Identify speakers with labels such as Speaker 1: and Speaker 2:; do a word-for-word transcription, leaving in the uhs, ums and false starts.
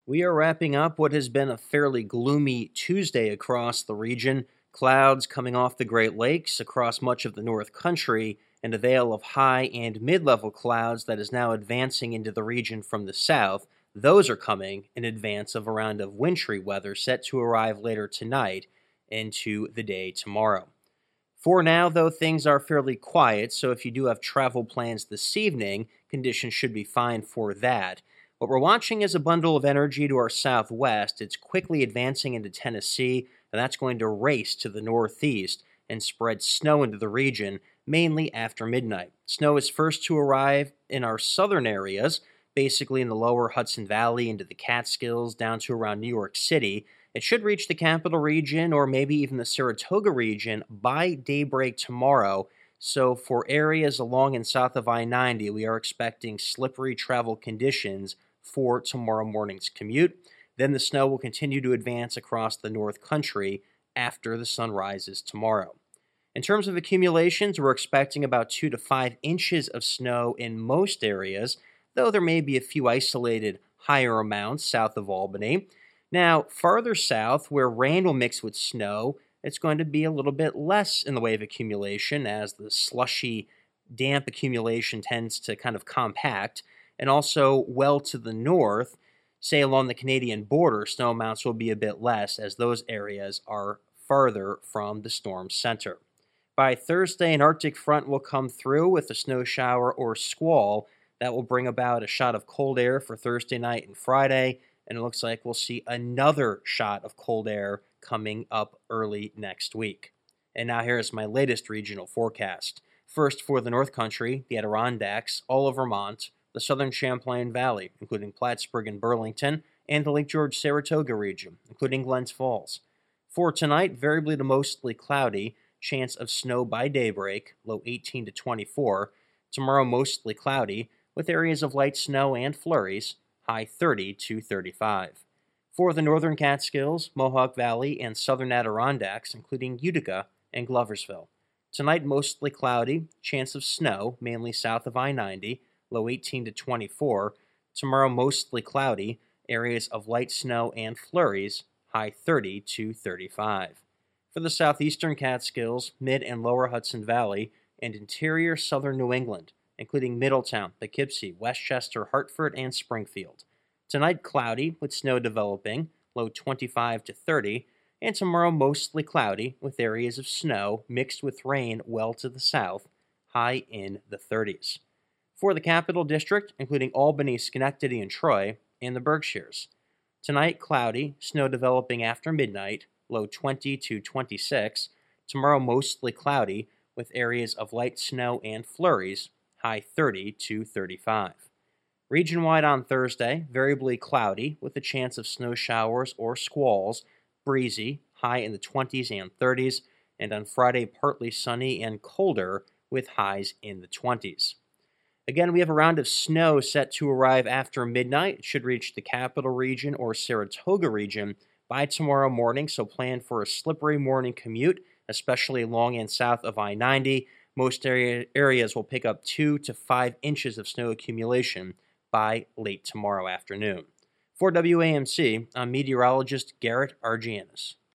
Speaker 1: We are wrapping up what has been a fairly gloomy Tuesday across the region. Clouds coming off the Great Lakes across much of the North Country, and a veil of high and mid-level clouds that is now advancing into the region from the south. Those are coming in advance of a round of wintry weather set to arrive later tonight into the day tomorrow. For now, though, things are fairly quiet, so if you do have travel plans this evening, conditions should be fine for that. What we're watching is a bundle of energy to our southwest. It's quickly advancing into Tennessee, and that's going to race to the northeast and spread snow into the region, mainly after midnight. Snow is first to arrive in our southern areas, basically in the lower Hudson Valley into the Catskills down to around New York City. It should reach the capital region or maybe even the Saratoga region by daybreak tomorrow. So for areas along and south of I ninety, we are expecting slippery travel conditions for tomorrow morning's commute. Then the snow will continue to advance across the North Country after the sun rises tomorrow. In terms of accumulations, we're expecting about two to five inches of snow in most areas, though there may be a few isolated higher amounts south of Albany. Now, farther south, where rain will mix with snow, it's going to be a little bit less in the way of accumulation as the slushy, damp accumulation tends to kind of compact. And also, well to the north, say along the Canadian border, snow amounts will be a bit less as those areas are farther from the storm center. By Thursday, an Arctic front will come through with a snow shower or squall that will bring about a shot of cold air for Thursday night and Friday. And it looks like we'll see another shot of cold air coming up early next week. And now here's my latest regional forecast. First, for the North Country, the Adirondacks, all of Vermont, the southern Champlain Valley, including Plattsburgh and Burlington, and the Lake George-Saratoga region, including Glens Falls. For tonight, variably to mostly cloudy, chance of snow by daybreak, low eighteen to twenty-four. Tomorrow, mostly cloudy, with areas of light snow and flurries, high thirty to thirty-five. For the northern Catskills, Mohawk Valley, and southern Adirondacks, including Utica and Gloversville. Tonight, mostly cloudy, chance of snow, mainly south of I ninety, low eighteen to twenty-four. Tomorrow, mostly cloudy, areas of light snow and flurries, high thirty to thirty-five. For the southeastern Catskills, mid and lower Hudson Valley, and interior southern New England, including Middletown, Poughkeepsie, Westchester, Hartford, and Springfield. Tonight, cloudy with snow developing, low twenty-five to thirty, and tomorrow mostly cloudy with areas of snow mixed with rain well to the south, high in the thirties. For the Capital District, including Albany, Schenectady, and Troy, and the Berkshires. Tonight, cloudy, snow developing after midnight, low twenty to twenty-six. Tomorrow, mostly cloudy with areas of light snow and flurries, high thirty to thirty-five. Region-wide on Thursday, variably cloudy with a chance of snow showers or squalls, breezy, high in the twenties and thirties, and on Friday, partly sunny and colder with highs in the twenties. Again, we have a round of snow set to arrive after midnight. It should reach the Capital Region or Saratoga region by tomorrow morning, so plan for a slippery morning commute, especially along and south of I ninety. Most area, areas will pick up two to five inches of snow accumulation by late tomorrow afternoon. For W A M C, I'm meteorologist Garrett Argianis.